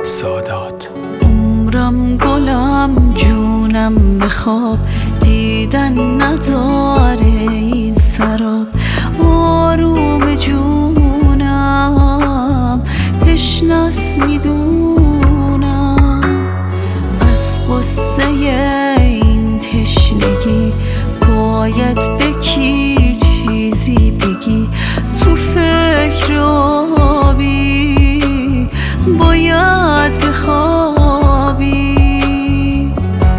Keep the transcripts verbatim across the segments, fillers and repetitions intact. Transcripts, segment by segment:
سادات. عمرم گلم جونم به خواب دیدن نداره این سراب. آروم جونم تشنس میدونم، از قصه این تشنگی باید به کی چیزی بگی. تو فکر آبی باید بخوابی.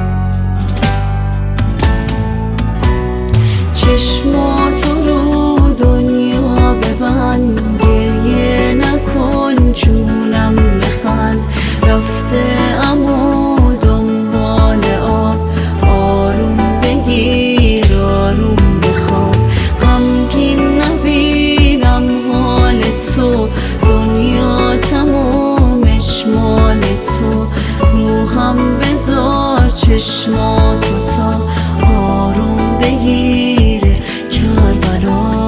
چشماتو رو دنیا ببند، گریه نکن جونم بخند. رفته اما دنبال آب، آروم بگیر آروم بخواب. غمگین نبینم حال تو، دنیا تمومش مال تو. روحم بذار چشماتو تا آروم بگیره کربلا.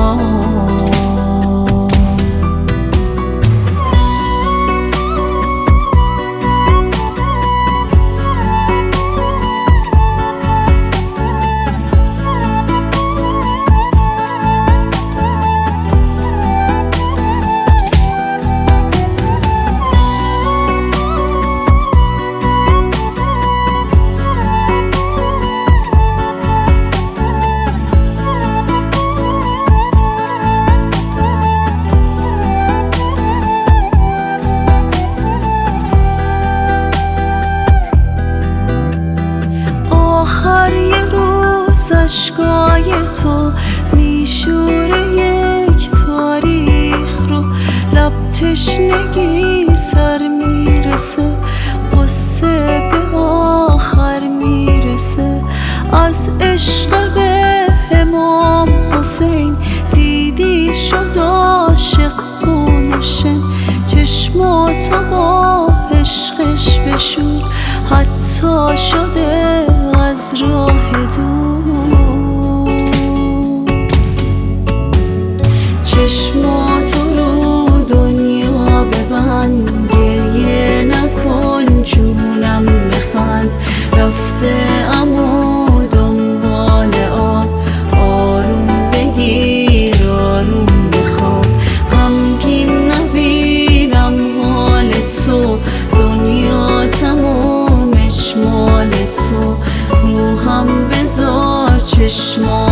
آخر یه روز اشکای تو میشوره یک تاریخ رو. لب تشنگی سر میرسه، قصه به آخر میرسه. از عشق به امام حسین دیدی شد عاشق خونشن. چشماتو با عشقش بشور، حتی شده از راه دور. چشماتو رو دنیا ببند، گریه نکن جونم بخند. رفته اما دنبال آب، آروم بگیر آروم بخواب. غمگین نبینم حال تو، دنیا تمومش مال تو. روحم بذار چشمات